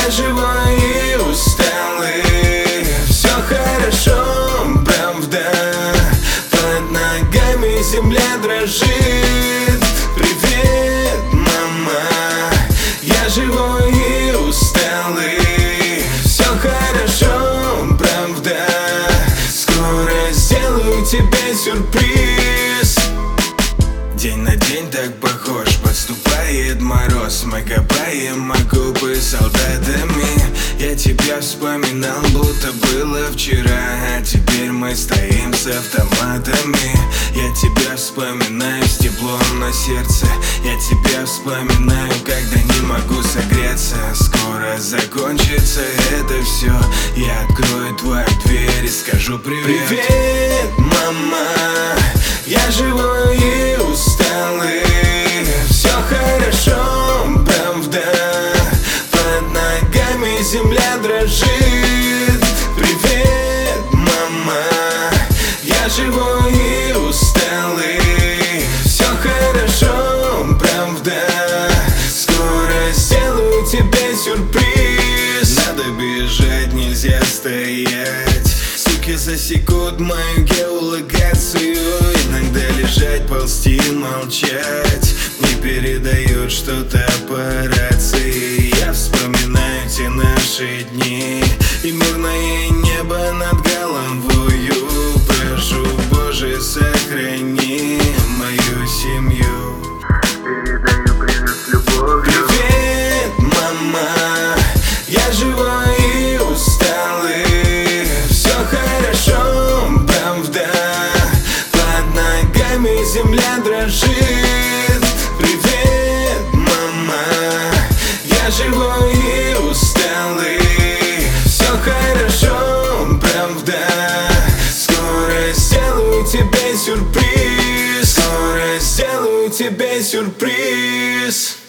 Я живой и усталый, все хорошо, правда. Под ногами земля дрожит. Привет, мама. Я живой и усталый, все хорошо, правда. Скоро сделаю тебе сюрприз. День на день так похож, подступает мороз. Мы копаем окопы с солдатами. Я тебя вспоминал, будто было вчера, а теперь мы стоим с автоматами. Я тебя вспоминаю с теплом на сердце. Я тебя вспоминаю, когда не могу согреться. Скоро закончится это все. Я открою твою дверь и скажу привет. Привет, мама. Я живой и усталый, все хорошо, правда. Под ногами земля дрожит. Привет, мама. Я живой и усталый, все хорошо, правда. Скоро сделаю тебе сюрприз. Надо бежать, нельзя стоять. Суки засекут мою геолокацию. Иногда лежать, ползти, молчать. Не передают что-то по рации. Я вспоминаю те наши дни и мирное небо над головою. Прошу, Боже, сохрани мою семью. Передаю привет с любовью. Привет, мама. Я живой и усталый, все хорошо, правда. Под ногами земля дрожит. Привет, мама. Я живой и усталый, все хорошо, правда. Скоро сделаю тебе сюрприз. Скоро сделаю тебе сюрприз.